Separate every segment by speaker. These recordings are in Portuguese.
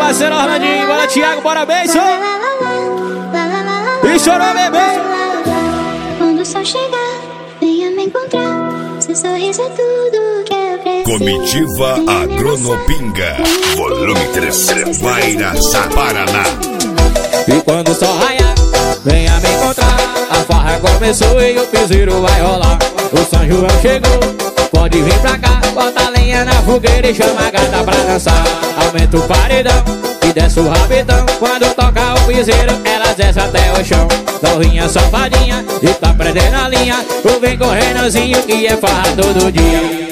Speaker 1: parceiro Orlandinho, bora Thiago, bora Benção. E chorou, bebê.
Speaker 2: Quando o sol chegar, venha me encontrar. Seu sorriso é tudo que eu preciso.
Speaker 3: Comitiva Agronopinga, volume 3, Guairaçá, Paraná.
Speaker 1: E quando o sol raiar, venha me encontrar. A farra começou e o piseiro vai rolar. O São João chegou, pode vir pra cá. Bota a lenha na fogueira e chama a gata pra dançar. Aumenta o paredão e desce o rabetão. Quando toca o piseiro, elas descem até o chão. Novinha safadinha e tá prendendo a linha. O vem correndozinho que é farra todo dia.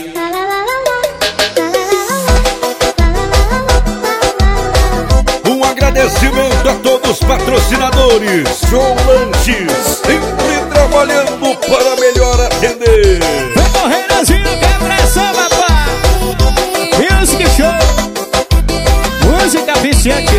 Speaker 3: Agradecimento a todos os patrocinadores. Show Lanches, sempre trabalhando para melhor atender.
Speaker 1: Vem correndozinho que é pressão, papai. Music Show, música viciante.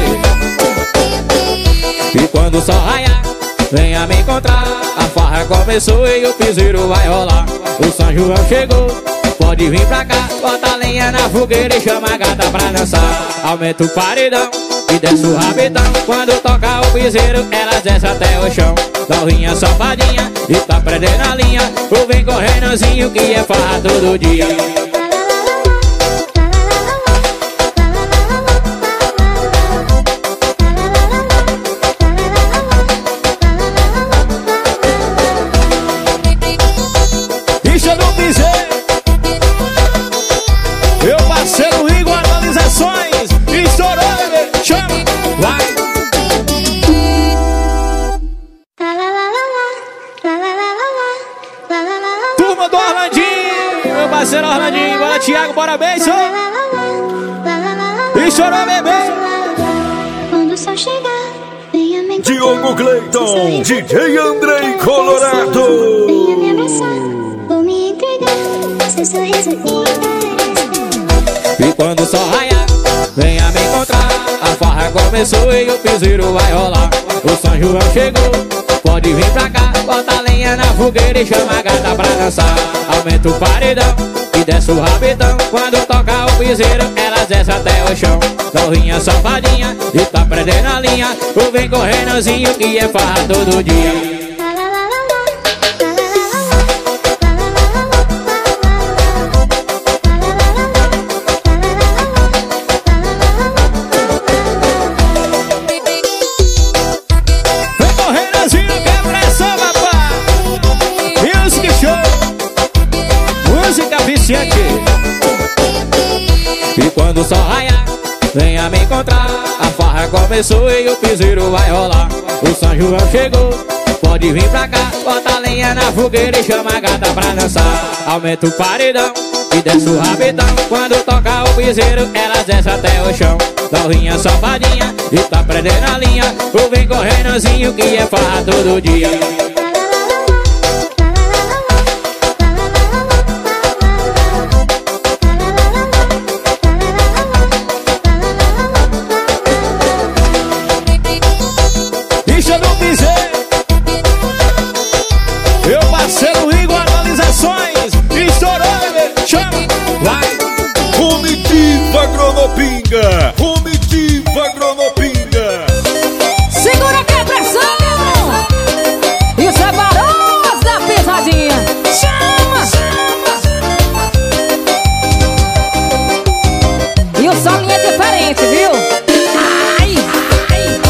Speaker 1: E quando o sol raiar, venha me encontrar. A farra começou e o piseiro vai rolar. O São João chegou, pode vir pra cá. Bota a lenha na fogueira e chama a gata pra dançar. Aumenta o paredão e desce o rabetão. Quando toca o piseiro, elas descem até o chão. Novinha safadinha e tá prendendo a linha. O vem correndozinho que é farra todo dia. Bicha do piseiro, meu parceiro Igor Atualizações. Estourou, bebê, chama, vai. Turma do Orlandinho, meu parceiro Orlandinho, bora Thiago, bora Benção. Estourou, bebê.
Speaker 2: Quando o sol chegar, venha me encontrar.
Speaker 3: Diogo Cleiton, DJ Andrei Colorado.
Speaker 2: Venha me abraçar, vou me entregar. Seu sorriso
Speaker 1: E quando o sol raiar, venha me encontrar. A farra começou e o piseiro vai rolar. O São João chegou, pode vir pra cá. Bota a lenha na fogueira e chama a gata pra dançar. Aumenta o paredão e desce o rabetão. Quando toca o piseiro, elas descem até o chão. Novinha safadinha e tá prendendo a linha. O vem correndozinho que é farra todo dia. E quando o sol raiar, venha me encontrar. A farra começou e o piseiro vai rolar. O São João chegou, pode vir pra cá. Bota a lenha na fogueira e chama a gata pra dançar. Aumenta o paredão e desce o rabetão. Quando toca o piseiro, elas descem até o chão. Novinha safadinha e tá prendendo a linha. O vem correndozinho que é farra todo dia. Meu parceiro Igor Atualizações. Estourou, bebê, chama, vai.
Speaker 3: Comitiva Agronopinga, Comitiva Agronopinga.
Speaker 4: Segura que é pressão. Isso é Barões da Pisadinha. Chama. E o solinho é diferente, viu? Ai, ai.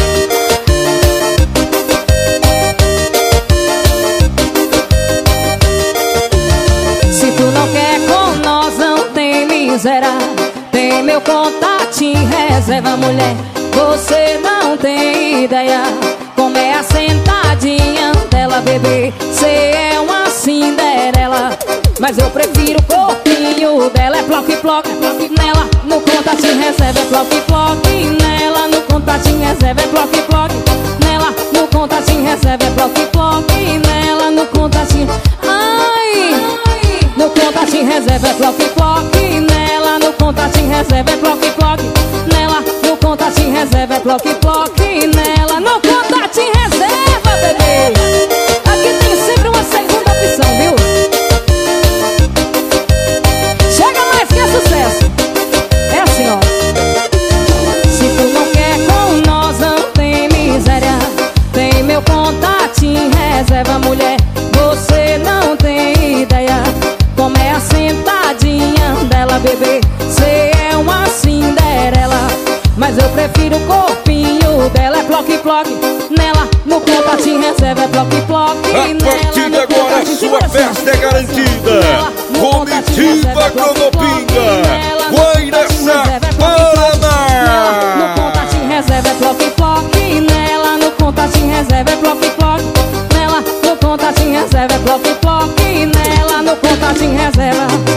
Speaker 4: Se tu não quer com nós, não tem miserável. Tem meu contatinho, reserva, mulher. Você não tem ideia como é a sentadinha dela, bebê. Cê é uma Cinderela, mas eu prefiro o corpinho dela. É ploque, ploque, ploque nela. No contatinho, reserva, é ploque, ploque nela. No contatinho, reserva, é ploque, ploque nela. No contatinho, reserva, é ploque, ploque nela. No contatinho, ai. No contatinho, reserva, é ploque, ploque nela. No contatinho, reserva, é ploque, ploque nela. No contatinho, reserva, é ploque, ploque nela. No contatinho, reserva, bebê. Aqui tem sempre uma segunda opção, viu? Chega mais que é sucesso. É assim, ó. Se tu ploc. Nela, no contatinho reserva é ploc, ploc.
Speaker 3: A partir de agora, a sua festa é garantida. Comitiva Cronopinga, Guairaçá, Paraná.
Speaker 4: No contatinho reserva é ploc, ploc. Nela, no contatinho reserva é ploc, ploc. Nela, no contatinho reserva é ploc, ploc. Nela, no contatinho reserva